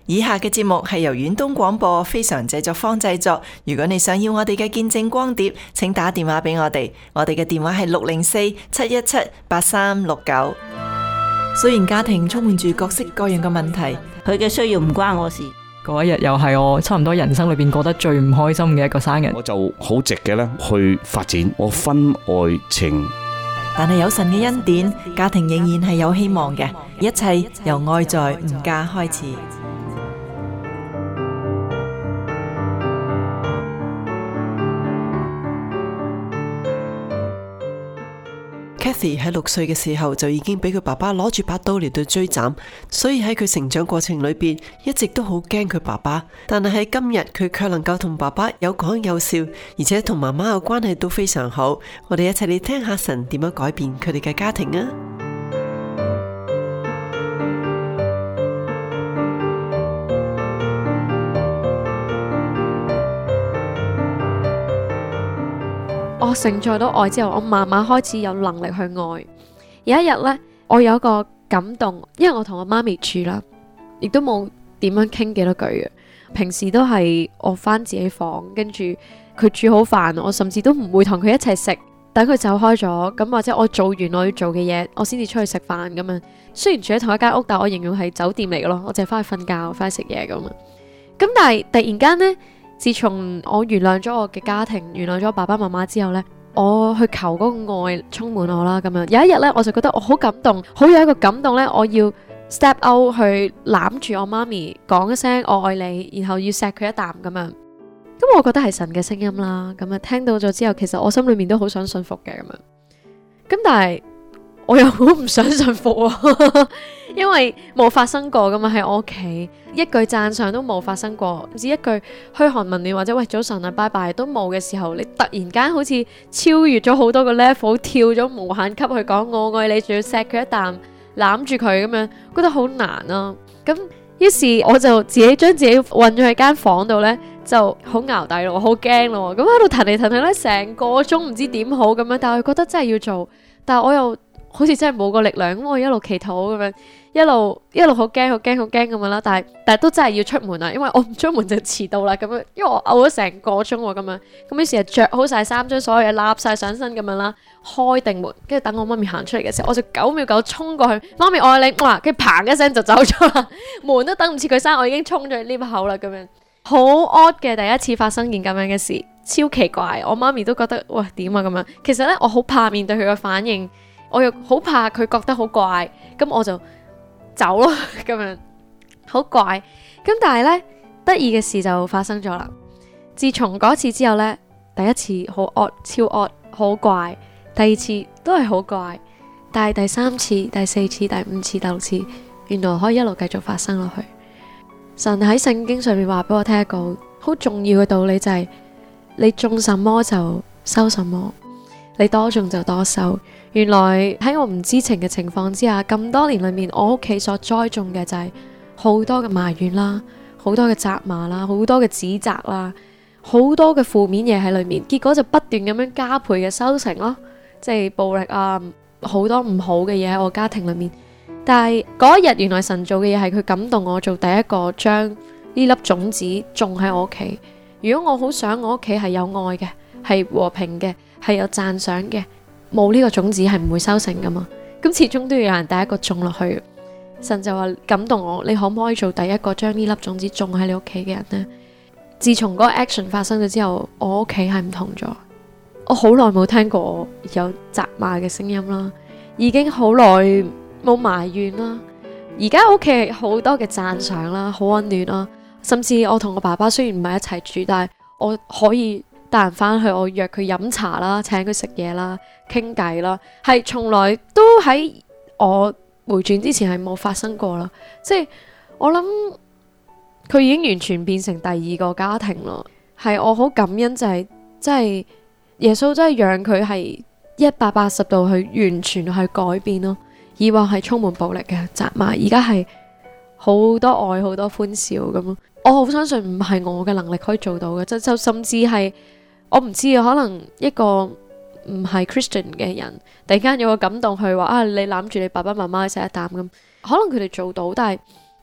以下嘅節目係由遠東廣播非常製作坊製作。如果你想要我哋嘅見證光碟，請打電話俾我哋。我哋嘅電話係604-717-8369。雖然家庭充滿住各式各樣嘅問題， 佢嘅需要唔關我事。 嗰一日又係我差唔多人生裏邊過得最唔開心嘅一個生日。 我就好直嘅咧去發展我婚外情。 但係有神嘅恩典，家庭仍然係有希望嘅。一切由愛在吾家開始。Kathy 喺6歲嘅時候就已經俾佢爸爸攞住把刀嚟到追斬，所以喺佢成長過程裏邊一直都好驚佢爸爸。但係喺今日佢卻能夠同爸爸有講有笑，而且同媽媽嘅關係都非常好。我哋一齊嚟聽下神點樣改變佢哋嘅家庭啊！ 我承載到愛之後，我慢慢開始有能力去愛。有一日呢，我有一個感動，因為我同我媽咪住啦，亦都冇點樣傾幾多句嘅。平時都係我返自己房，跟住佢煮好飯，我甚至都唔會同佢一齊食。等佢走開咗，咁或者我做完我要做嘅嘢，我先至出去食飯咁樣。雖然住喺同一間屋，但我形容係酒店嚟嘅咯，我淨係返去瞓覺，返去食嘢咁啊。咁但係突然間呢，自從我原諒咗我嘅家庭，原諒咗爸爸媽媽之後呢，我去求嗰個愛充滿我啦。咁樣有一日呢，我就覺得我好感動，好有一個感動呢，我要 step out 去攬住我媽咪，講一聲我愛你，然後要錫佢一啖咁樣。咁我覺得係神嘅聲音啦。咁啊聽到咗之後，其實我心裏面都好想信服嘅咁樣。咁但係我又好唔想信服啊，因為冇發生過噶嘛，喺我屋企一句讚賞都冇發生過，只一句噓寒問暖或者喂早晨啊拜拜都冇嘅時候，你突然間好似超越咗好多個 level， 跳咗無限級去講我愛你，仲要錫佢一啖，攬住佢咁樣，覺得好難啊。咁於是我就自己將自己困咗喺間房度呢，就好淆底咯，好驚咯，咁喺度騰嚟騰去呢，成個鐘唔知點好咁樣，但係我覺得真係要做，但係我又好似真係冇個力量，咁我一路祈禱咁樣，一路好驚咁樣啦，但係都真係要出門啦，因為我唔出門就遲到啦咁樣，因為我嘔咗成個鐘喎咁樣，咁於是就着好晒衫，將所有嘢攬晒上身咁樣啦，開定門，跟住等我媽咪行出嚟嘅時候，我就9秒9衝過去，媽咪我愛你，哇，跟住砰一聲就走咗啦，門都等唔切佢閂，我已經衝咗去 lift 口啦咁樣，好 odd 嘅第一次發生件咁樣嘅事，超奇怪，我媽咪都覺得哇點啊咁樣，其實呢，我好怕面對佢嘅反應。我又好怕佢覺得好怪，咁我就走咯，咁樣好怪。咁但係呢，得意嘅事就發生咗啦。自從嗰次之後呢，第一次好 odd，超 odd，好怪；第二次都係好怪，但係第3次、第4次、第5次、第6次，原來可以一路繼續發生落去。神喺聖經上面話俾我聽一個好重要嘅道理，就係你種什麼就收什麼，你多種就多收。原來喺我唔知情嘅情況之下，咁多年裏面，我屋企所栽種嘅就係好多嘅埋怨啦，好多嘅責罵啦，好多嘅指責啦，好多嘅負面嘢喺裏面，結果就不斷咁樣加倍嘅收成咯，即係暴力啊，好多唔好嘅嘢喺我家庭裏面。但係嗰一日，原來神做嘅嘢係佢感動我做第一個將呢粒種子種喺我屋企。如果我好想我屋企係有愛嘅，係和平嘅，係有讚賞嘅，冇呢個種子係唔會收成噶嘛，咁始終都要有人第一個種落去。神就話感動我，你可唔可以做第一個將呢粒種子種喺你屋企嘅人呢？自從嗰個 action 發生咗之後，我屋企係唔同咗。我好耐冇聽過有責罵嘅聲音啦，已經好耐冇埋怨啦。而家屋企好多嘅讚賞啦，好溫暖啦。甚至我同我爸爸雖然唔係一齊住，但係我可以帶人翻去，我約佢飲茶啦，請佢食嘢啦，傾偈啦，係從來都喺我回轉之前係冇發生過啦。即係我諗佢已經完全變成第二個家庭咯。係我好感恩就係即係耶穌真係讓佢係180度去完全去改變咯。以往係充滿暴力嘅責罵，而家係好多愛好多歡笑咁。我好相信唔係我嘅能力可以做到嘅，就甚至係我唔知啊，可能一個唔係 Christian 嘅人突然間有個感動去話啊，你攬住你爸爸媽媽食一啖咁，可能佢哋做到，但係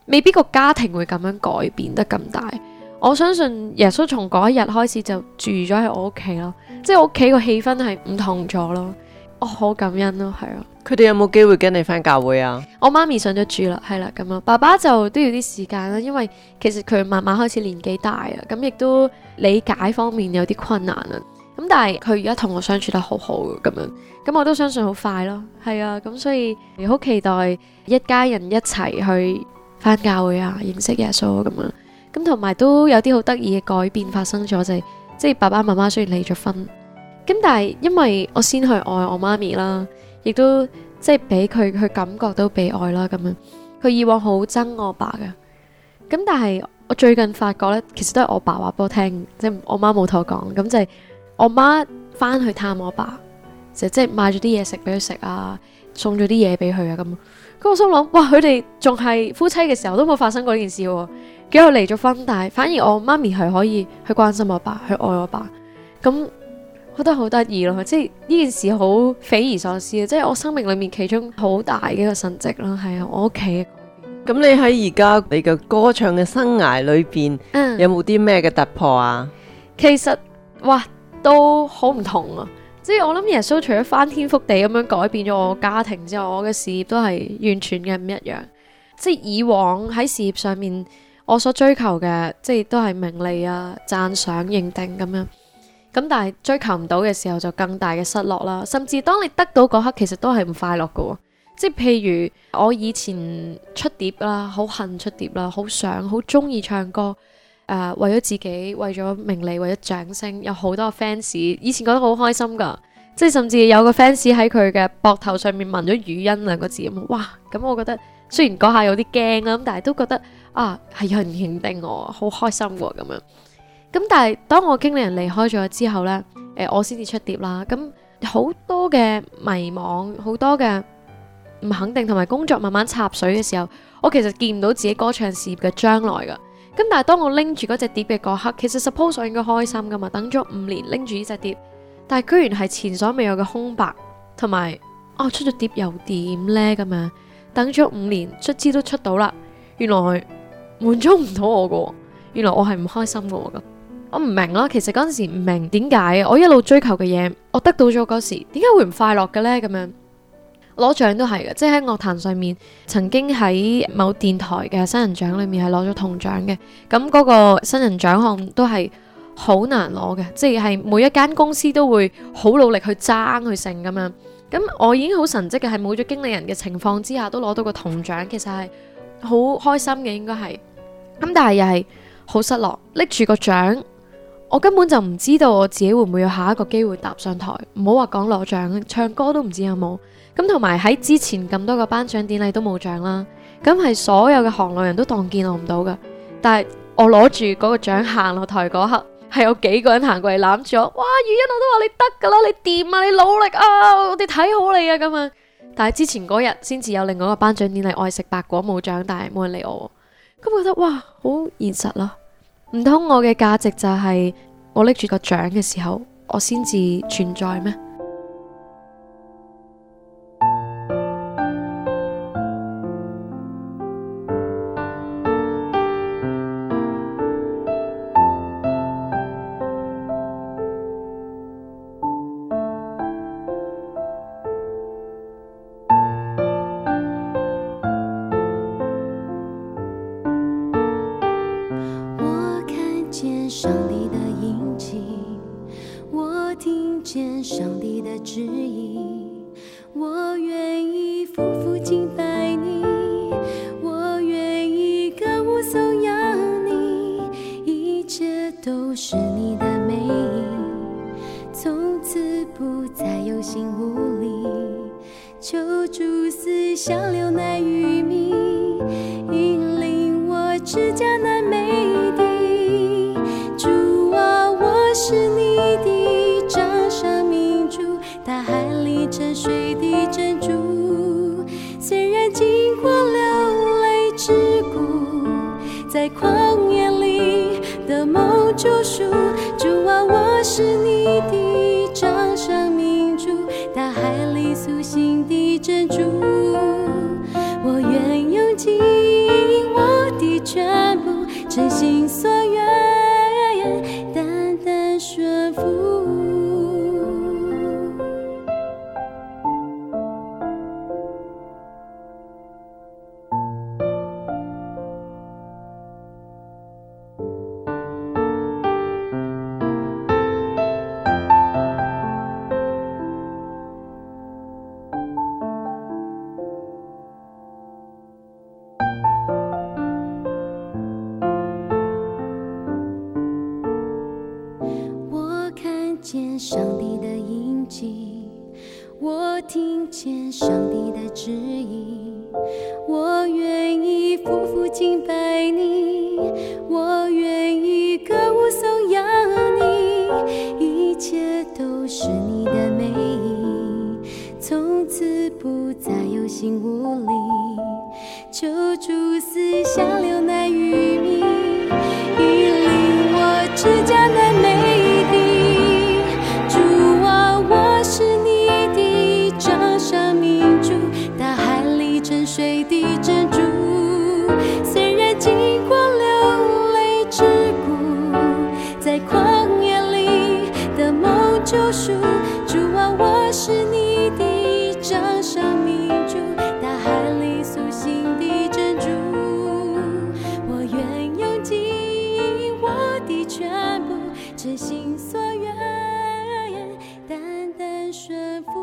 未必個家庭會咁樣改變得咁大。我相信耶穌從嗰一日開始就住咗喺我屋企咯，即係我屋企個氣氛係唔同咗咯。我好感恩咯，係啊。 佢哋有冇機會跟你返教會啊？ 我媽咪上咗主啦，係啦咁咯。爸爸就都要啲時間啦，因為其實佢慢慢開始年紀大啊，咁亦都理解方面有啲困難啊。咁但係佢而家同我相處得好好咁樣，咁我都相信好快咯。係啊，咁所以好期待一家人一齊去返教會啊，認識耶穌咁樣。咁同埋都有啲好得意嘅改變發生咗，就係即係爸爸媽媽雖然離咗婚，咁但係因為我先去愛我媽咪啦，亦都即係俾佢感覺到被愛啦咁樣。佢以往好憎我爸嘅，咁但係我最近發覺咧，其實都係我爸話俾我聽，即係我媽冇同我講，咁就係我媽翻去探我爸，即係買咗啲嘢食俾佢食啊，送咗啲嘢俾佢啊咁。咁我心諗，哇！佢哋仲係夫妻嘅時候都冇發生過呢件事喎。結果離咗婚，但係反而我媽咪係可以去關心我爸，去愛我爸，咁覺得好得意咯。即係呢件事好匪夷所思啊！即係我生命裏面其中好大嘅一個神蹟啦。係啊，我屋企嘅改變。 咁你喺而家你嘅歌唱嘅生涯裏邊，有冇啲咩嘅突破啊？ 其實哇，都好唔同啊！即係我諗耶穌除咗翻天覆地咁樣改變咗我家庭之外，我嘅事業都係完全嘅唔一樣。即係以往喺事業上面，我所追求嘅即係都係名利啊、讚賞、認定咁樣。咁但係追求唔到嘅時候，就更大嘅失落啦。甚至當你得到嗰刻，其實都係唔快樂㗎喎。即係譬如我以前出碟啦，好恨出碟啦，好想好中意唱歌。為咗自己，為咗名利，為咗掌聲，有好多 fans。以前覺得好開心噶，即係甚至有個 fans 喺佢嘅膊頭上面紋咗語音兩個字咁，哇！咁我覺得雖然嗰下有啲驚啦，咁但係都覺得係有人認定我，好開心喎咁樣。咁但係當我經理人離開咗之後呢，我先至出碟啦。咁好多嘅迷惘，好多嘅唔肯定，同埋工作慢慢插水嘅時候，我其實見唔到自己歌唱事業嘅將來噶。咁但係當我拎住嗰隻碟嘅嗰刻，其實 suppose 我應該開心噶嘛，等咗5年拎住呢隻碟，但係居然係前所未有嘅空白，同埋出咗碟又點呢？咁樣等咗5年，卒之都出到啦，原來滿足唔到我噶，原來我係唔開心噶，我唔明啦。其實嗰陣時唔明點解我一路追求嘅嘢，我得到咗嗰時，點解會唔快樂嘅呢？咁樣。攞獎都係嘅，即係喺樂壇上面，曾經喺某電台嘅新人獎裏面係攞咗銅獎嘅。咁嗰個新人獎項都係好難攞嘅，即係每一間公司都會好努力去爭去勝咁樣。咁我已經好神蹟嘅，係冇咗經理人嘅情況之下都攞到個銅獎，其實係好開心嘅應該係。咁但係又係好失落，拎住個獎，我根本就唔知道我自己會唔會有下一個機會踏上台。唔好話講攞獎，唱歌都唔知有冇。咁同埋喺之前咁多個頒獎典禮都冇獎啦，咁係所有嘅行內人都當見我唔到噶。但係我攞住嗰個獎行落台嗰刻，係有幾個人行過嚟攬住我，哇！雨欣，我都話你得噶啦，你掂啊，你努力啊，我哋睇好你啊咁樣。但係之前嗰日先至有另外一個頒獎典禮，我係食白果冇獎，但係冇人理我。咁我覺得哇，好現實咯。唔通我嘅價值就係我拎住個獎嘅時候，我先至存在咩？ 上帝的印记，我听见上帝的旨意，我愿意夫妇敬拜你，我愿意歌舞颂扬你，一切都是你的美意，从此不再有心无力，求主赐下流奶与蜜，引领我至迦南美地。主啊，我是你的掌上明珠，大海里沉睡的珍珠，虽然经过流泪之谷，在旷野里的梦救赎。主啊，我是你的掌上明珠，大海里苏醒的珍珠，我愿用尽我全部，真心所愿，单单顺服。见上帝的印记，我听见上帝的旨意，我愿意夫妇敬拜你，我愿意歌舞颂扬你，一切都是你的美意，从此不再有心无力，求主赐下流奶与蜜，引领我至迦南美地。是你的掌上明珠，大海里沉睡的珍珠，虽然经过流泪之谷，在旷野里的梦救赎，主啊，我是你的掌上明珠，大海里苏醒的珍珠，我愿用尽我的全部，真心所愿，单单顺服。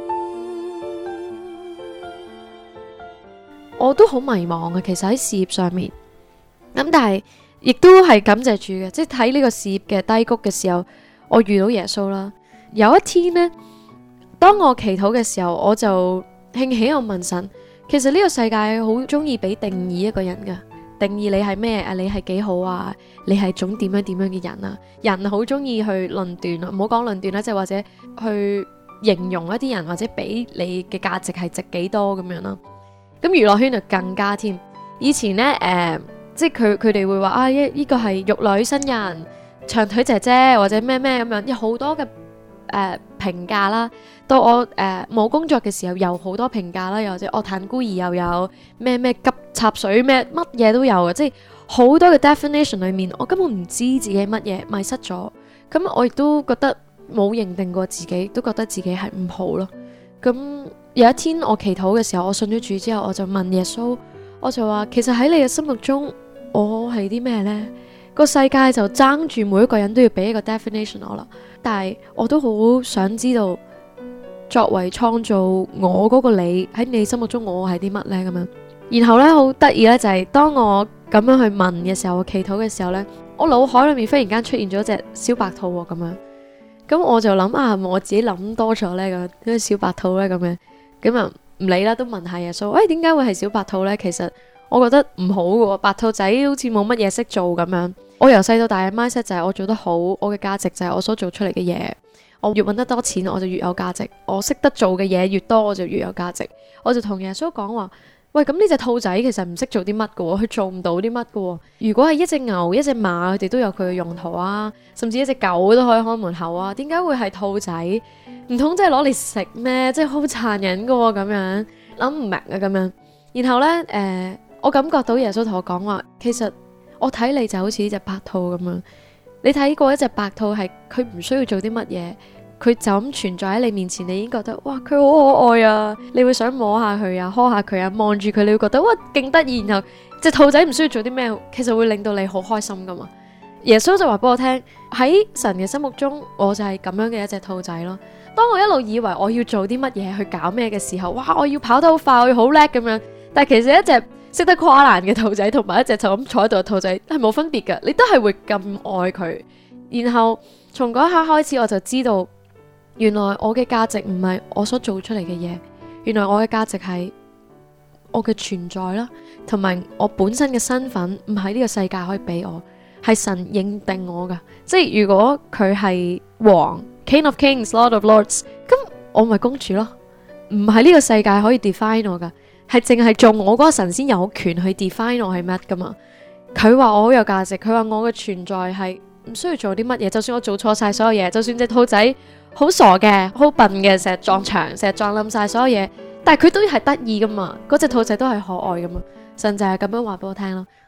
我都好迷茫嘅，其實喺事業上面，咁但係亦都係感謝主嘅，即係睇呢個事業嘅低谷嘅時候，我遇到耶穌啦。有一天呢，當我祈禱嘅時候，我就興起我問神，其實呢個世界好中意俾定義一個人㗎，定義你係咩啊？你係幾好啊？你係種點樣嘅人啊？人好中意去論斷啊，唔好講論斷啦，即係或者去形容一啲人，或者俾你嘅價值係值幾多咁樣啦。咁娛樂圈就更加添。以前呢，即係佢哋會話啊，呢個係玉女新人、長腿姐姐或者咩咩咁樣，有好多嘅評價啦。到我冇工作嘅時候，有好多評價啦，又或者樂壇孤兒又有咩咩急插水咩乜嘢都有嘅，即係好多嘅 definition 裏面，我根本唔知自己乜嘢，迷失咗。咁我亦都覺得冇認定過自己，都覺得自己係唔好咯。咁有一天我祈禱嘅時候，我信咗主之後，我就問耶穌，我就話其實喺你嘅心目中，我係啲咩呢？個世界就爭住每一個人都要俾一個 definition 我啦，但係我都好想知道，作為創造我嗰個你喺你心目中我係啲乜呢？咁樣。然後呢，好得意呢，就係當我咁樣去問嘅時候，我祈禱嘅時候呢，我腦海裏面忽然間出現咗隻小白兔喎，咁樣。咁我就諗啊，我自己諗多咗呢，咁啲小白兔呢，咁樣，咁啊唔理啦，都問下耶穌，點解會係小白兔呢？其實我覺得唔好嘅喎，白兔仔好似冇乜嘢識做咁樣。我由細到大嘅 mindset 就係我做得好，我嘅價值就係我所做出嚟嘅嘢。我越揾得多錢，我就越有價值。我識得做嘅嘢越多，我就越有價值。我就同耶穌講話，喂，咁呢隻兔仔其實唔識做啲乜嘅喎，佢做唔到啲乜嘅喎。如果係一隻牛、一隻馬，佢哋都有佢嘅用途啊，甚至一隻狗都可以開門口啊。點解會係兔仔？唔通真係攞嚟食咩？即係好殘忍嘅喎，咁樣諗唔明啊咁樣。然後呢，我感覺到耶穌同我講話，其實我睇你就好似呢隻白兔咁樣。你睇過一隻白兔係佢唔需要做啲乜嘢，佢就咁存在喺你面前，你已經覺得哇佢好可愛啊，你會想摸下佢啊，呵下佢啊，望住佢你會覺得哇勁得意。然後隻兔仔唔需要做啲咩，其實會令到你好開心噶嘛。耶穌就話俾我聽，喺神嘅心目中我就係咁樣嘅一隻兔仔咯。當我一路以為我要做啲乜嘢去搞咩嘅時候，哇我要跑得好快，我要好叻咁樣，但係其實一隻識得跨欄嘅兔仔同埋一隻就咁坐喺度嘅兔仔係冇分別嘅，你都係會咁愛佢。然後從嗰一刻開始，我就知道原來我嘅價值唔係我所做出嚟嘅嘢，原來我嘅價值係我嘅存在啦，同埋我本身嘅身份唔係呢個世界可以俾我，係神認定我噶。即係如果佢係王 King of Kings Lord of Lords， 咁我咪公主咯，唔係呢個世界可以 define 我噶。係淨係做我嗰個神先有權去 define 我係乜噶嘛？佢話我好有價值，佢話我嘅存在係唔需要做啲乜嘢，就算我做錯晒所有嘢，就算隻兔仔好傻嘅、好笨嘅，成日撞牆、成日撞冧晒所有嘢，但係佢都係得意噶嘛，嗰隻兔仔都係可愛噶嘛。神就係咁樣話俾我聽咯，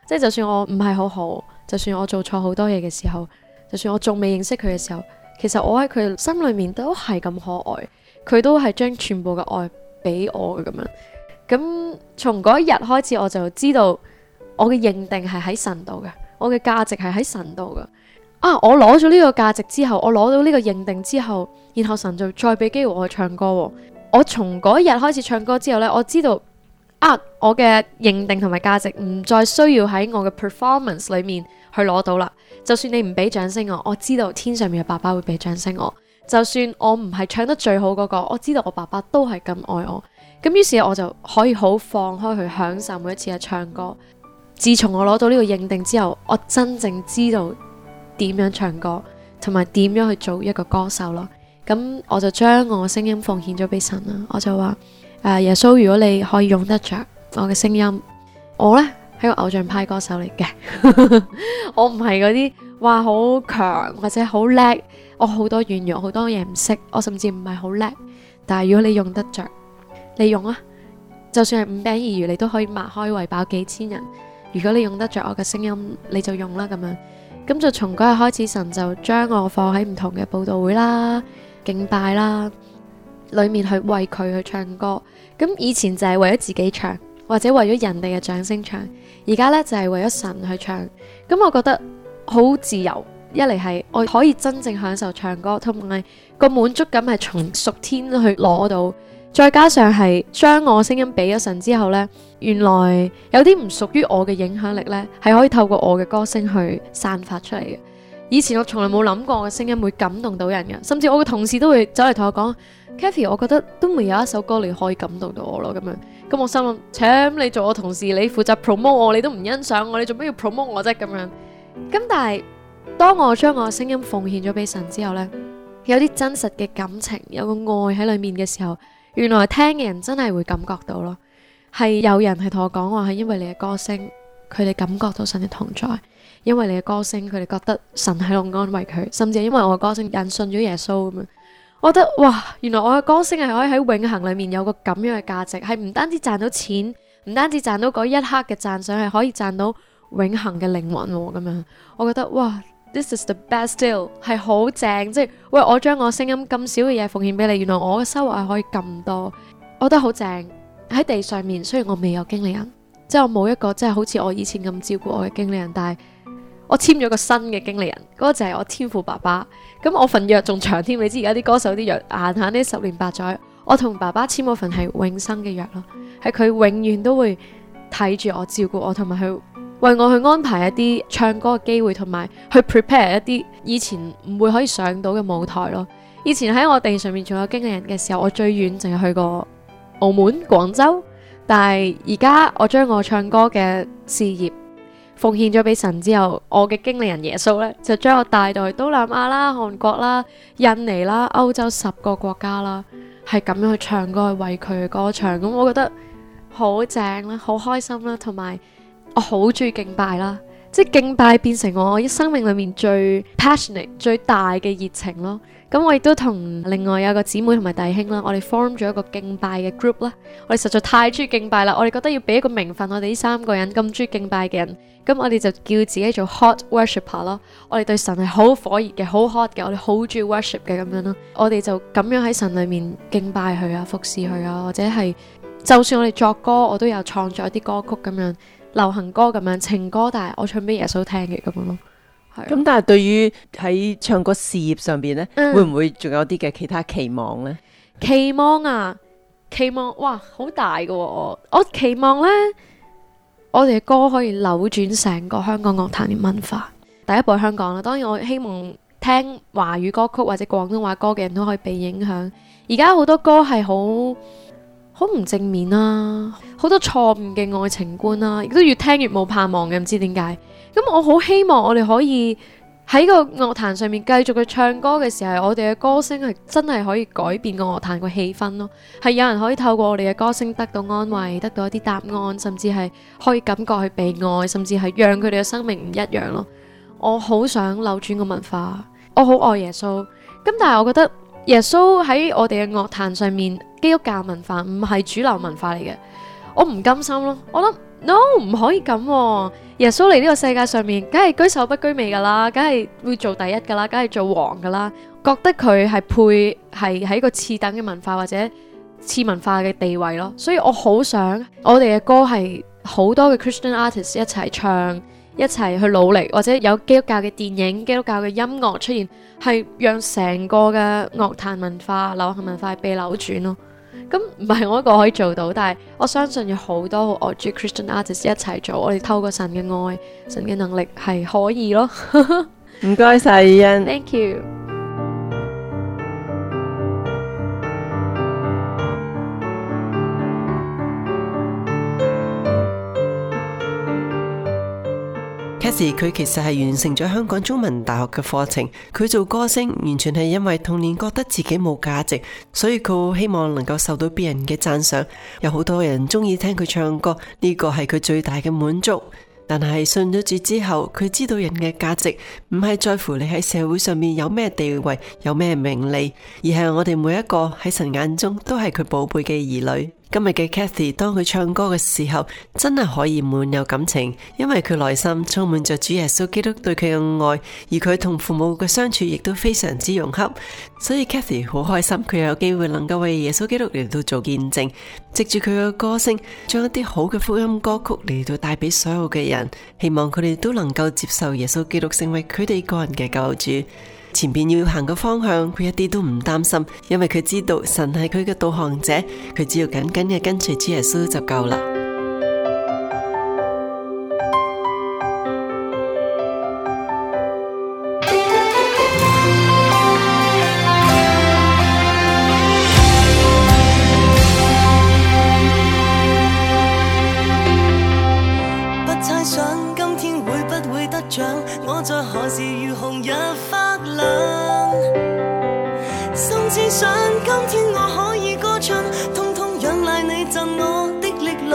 即係就算我唔係好好，就算我做錯好多嘢嘅時候，就算我仲未認識佢嘅時候，其實我喺佢心裏面都係咁可愛，佢都係將全部嘅愛俾我嘅咁樣。咁從嗰一日開始，我就知道我嘅認定係喺神度嘅，我嘅價值係喺神度嘅。我攞咗呢個價值之後，我攞到呢個認定之後，然後神就再俾機會我去唱歌喎。我從嗰一日開始唱歌之後呢，我知道我嘅認定同埋價值唔再需要喺我嘅 performance 裏面去攞到啦。就算你唔俾掌聲我知道天上面嘅爸爸會俾掌聲我。就算我唔係唱得最好嗰個，我知道我爸爸都係咁愛我。咁於是我就可以好放開去享受每一次嘅唱歌。自從我攞到呢個認定之後，我真正知道點樣唱歌，同埋點樣去做一個歌手咯。咁我就將我嘅聲音奉獻咗俾神啦。我就話耶穌，如果你可以用得着我嘅聲音，我呢係個偶像派歌手嚟嘅。我唔係嗰啲話好強或者好叻，我好多軟弱，好多嘢唔識，我甚至唔係好叻。但係如果你用得着，你用啊，就算係5餅2魚，你都可以擘開餵飽幾千人。如果你用得着我嘅聲音，你就用啦咁樣。咁就從嗰日開始，神就將我放喺唔同嘅佈道會啦、敬拜啦裏面去為佢去唱歌。咁以前就係為咗自己唱，或者為咗人哋嘅掌聲唱。而家呢，就係為咗神去唱。咁我覺得好自由，一嚟係我可以真正享受唱歌，同埋個滿足感係從屬天去攞到。再加上係將我聲音俾咗神之後呢，原來有啲唔屬於我嘅影響力呢，係可以透過我嘅歌聲去散發出嚟嘅。以前我從來冇諗過我嘅聲音會感動到人嘅，甚至我嘅同事都會走嚟同我講，Kathy， 我覺得都未有一首歌你可以感動到我咯咁樣。咁我心諗，請你做我同事，你負責 promote 我，你都唔欣賞我，你做咩要 promote 我啫咁樣？咁但係當我將我嘅聲音奉獻咗俾神之後呢，有啲真實嘅感情，有個愛喺裏面嘅時候，原來聽嘅人真係會感覺到咯，係有人係同我講話，係因為你嘅歌聲，佢哋感覺到神嘅同在；因為你嘅歌聲，佢哋覺得神喺度安慰佢，甚至係因為我嘅歌聲引信咗耶穌咁樣。我覺得哇，原來我嘅歌聲係可以喺永恆裏面有個咁樣嘅價值，係唔單止賺到錢，唔單止賺到嗰一刻嘅讚賞，係可以賺到永恆嘅靈魂咁樣。我覺得哇，This is the best deal， 係好正，即係喂，我將我聲音咁少嘅嘢奉獻俾你，原來我嘅收穫係可以咁多，我覺得好正。喺地上面，雖然我未有經理人，即係我冇一個即係好似我以前咁照顧我嘅經理人，但係我簽咗個新嘅經理人，嗰個就係我天父爸爸。咁我份約仲長添，你知而家啲歌手啲約閒閒呢10年8載，我同爸爸簽嗰份係永生嘅約咯，係佢永遠都會睇住我、照顧我，同埋去為我去安排一啲唱歌嘅機會，同埋去 prepare 一啲以前唔會可以上到嘅舞台咯。以前喺我地上面仲有經理人嘅時候，我最遠淨係去過澳門、廣州，但係而家我將我唱歌嘅事業奉獻咗俾神之後，我嘅經理人耶穌呢，就將我帶到去東南亞啦、韓國啦、印尼啦、歐洲10個國家啦，係咁樣去唱歌，去為佢嘅歌唱。咁我覺得好正啦，好開心啦，同埋我好中意敬拜啦，即係敬拜變成我生命裏面最 passionate 最大嘅熱情咯。咁我亦都同另外有個姊妹同埋弟兄啦，我哋 form 咗一個敬拜嘅 group 啦。我哋實在太中意敬拜啦，我哋覺得要俾一個名分，我哋呢3個人咁中意敬拜嘅人，咁我哋就叫自己做 hot worshipper 咯。我哋對神係好火熱嘅，好 hot 嘅，我哋好中意 worship 嘅咁樣咯。我哋就咁樣喺神裏面敬拜佢啊，服侍佢啊，或者係就算我哋作歌，我都有創作一啲歌曲咁樣，流行歌咁樣，情歌，但係我唱俾耶穌聽嘅咁樣咯。 咁但係對於喺唱歌事業上邊呢，會唔會仲有啲嘅其他期望呢？ 期望啊，期望哇，好大㗎喎！我期望呢，我哋嘅歌可以扭轉成個香港樂壇嘅文化。第一步係香港啦，當然我希望聽華語歌曲或者廣東話歌嘅人都可以被影響。而家好多歌係好唔正面啦，好多錯誤嘅愛情觀啦，亦都越聽越冇盼望嘅，唔知點解。咁我好希望我哋可以喺個樂壇上面繼續去唱歌嘅時候，我哋嘅歌聲係真係可以改變個樂壇個氣氛咯，係有人可以透過我哋嘅歌聲得到安慰，得到一啲答案，甚至係可以感覺去被愛，甚至係讓佢哋嘅生命唔一樣咯。我好想扭轉個文化，我好愛耶穌，咁但係我覺得耶穌喺我哋嘅樂壇上面，基督教文化唔係主流文化嚟嘅，我唔甘心咯。我諗 no， 唔可以咁喎。 耶穌嚟呢個世界上面，梗係居首不居尾噶啦，梗係會做第一噶啦，梗係做王噶啦，覺得佢係配係喺個次等嘅文化或者次文化嘅地位咯。所以我好想我哋嘅歌係好多嘅 Christian artists 一齊唱，一齊去努力，或者有基督教嘅電影、基督教嘅音樂出現，係讓成個嘅樂壇文化、流行文化被扭轉咯。咁唔係我一個可以做到，但係我相信有好多好愛主 Christian artists 一齊做，我哋透過神嘅愛、神嘅能力係可以咯。 唔該晒欣 Thank you。 Cathy 佢其實係完成咗香港中文大學嘅課程，佢做歌星完全係因為童年覺得自己冇價值，所以佢好希望能夠受到別人嘅讚賞，有好多人中意聽佢唱歌，呢個係佢最大嘅滿足。但係信咗主之後，佢知道人嘅價值唔係在乎你喺社會上面有咩地位、有咩名利，而係我哋每一個喺神眼中都係佢寶貝嘅兒女。今日嘅 Cathy 當佢唱歌嘅時候，真係可以滿有感情，因為佢內心充滿着主耶穌基督對佢嘅愛，而佢同父母嘅相處亦都非常之融洽，所以 Cathy 好開心佢有機會能夠為耶穌基督嚟到做見證，藉住佢嘅歌聲，將一啲好嘅福音歌曲嚟到帶俾所有嘅人，希望佢哋都能夠接受耶穌基督成為佢哋個人嘅救主。前邊要行嘅方向，佢一啲都唔擔心，因為佢知道神係佢嘅導航者，佢只要緊緊嘅跟隨主耶穌就夠啦。 不猜想今天會不會得獎，我在何時如紅日發亮，甚至想今天我可以歌唱，通通仰賴你贈我的力量。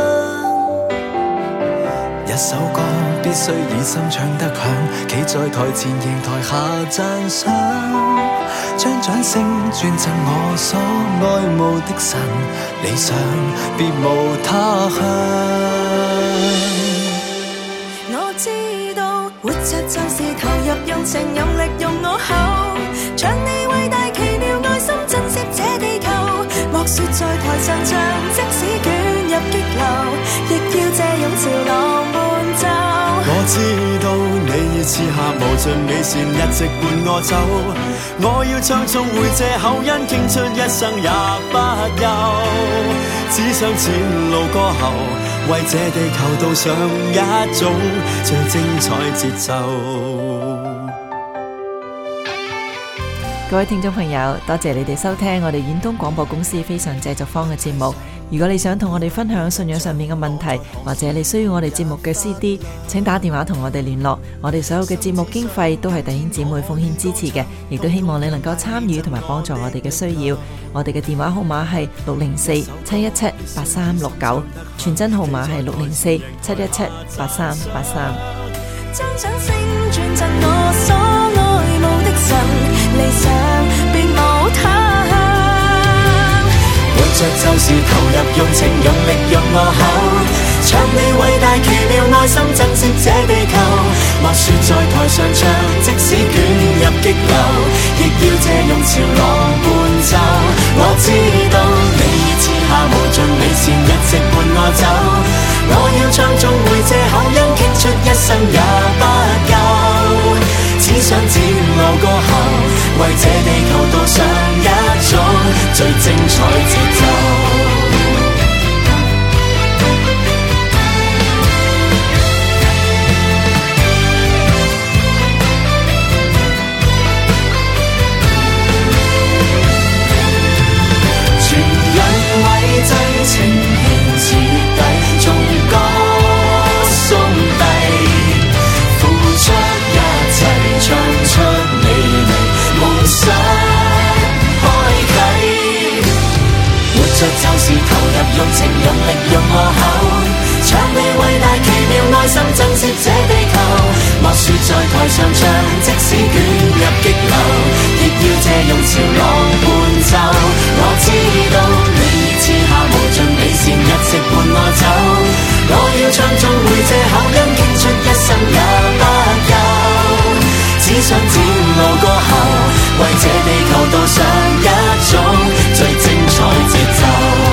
一首歌必須以心唱得響，企在台前迎台下讚賞，將掌聲轉贈我所愛慕的神，理想別無他向。我知道活着就是投入用情用力用我口，唱你偉大奇妙愛心震懾這地球。莫說在台上唱，即使捲入激流，亦要借用潮浪伴奏。我知道你已賜下無盡美善，一直伴我走。我要唱頌回這口音，傾出一生也不休。只想前路過後，為這地球導上一種最精彩節奏。 各位聽眾朋友，多謝你哋收聽我哋遠東廣播公司非常製作坊嘅節目。如果你想同我哋分享信仰上面嘅問題，或者你需要我哋節目嘅 CD， 請打電話同我哋聯絡。我哋所有嘅節目經費都係弟兄姊妹奉獻支持嘅，亦都希望你能夠參與同埋幫助我哋嘅需要。我哋嘅電話號碼係604-717-8369，傳真號碼係604-717-8383。 將掌聲轉贈我所愛慕的神，理想別無他向。活着就是投入用情用力用我口，唱你偉大奇妙愛心震懾這地球。莫說在台上唱，即使捲入激流，亦要借用潮浪伴奏。我知道你已賜下無盡美善，一直伴我走。我要唱頌回這口音，傾出一生也不夠。只想展路過後，為這地球導上一種最精彩節奏。情獻徹底，縱歌頌帝，付出一切，唱出美麗夢想開啟。活着就是投入用情用力用我口，唱你偉大奇妙愛心震懾這地球。莫說在台上唱，即使捲入激流，亦要借用潮浪伴奏。我知道你賜下無盡美善，一直伴我走。我要唱頌回這口音，傾出一到上一種最精彩節奏。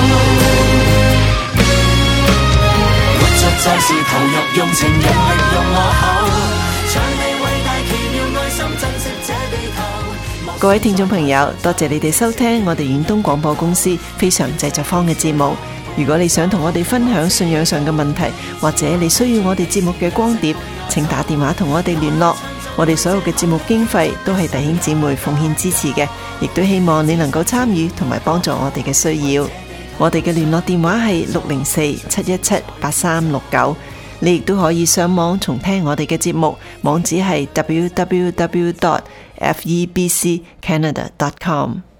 活着就是投入，用情用力用我口，唱你偉大奇妙愛心，珍惜這地球。 各位聽眾朋友，多謝你哋收聽我哋遠東廣播公司非常製作坊嘅節目。如果你想同我哋分享信仰上嘅問題，或者你需要我哋節目嘅光碟，請打電話同我哋聯絡。我哋所有嘅節目經費都係弟兄姊妹奉獻支持嘅，亦都希望你能夠參與同埋幫助我哋嘅需要。我哋嘅聯絡電話係604-717-8369，你亦都可以上網重聽我哋嘅節目，網址係www.febccanada.com。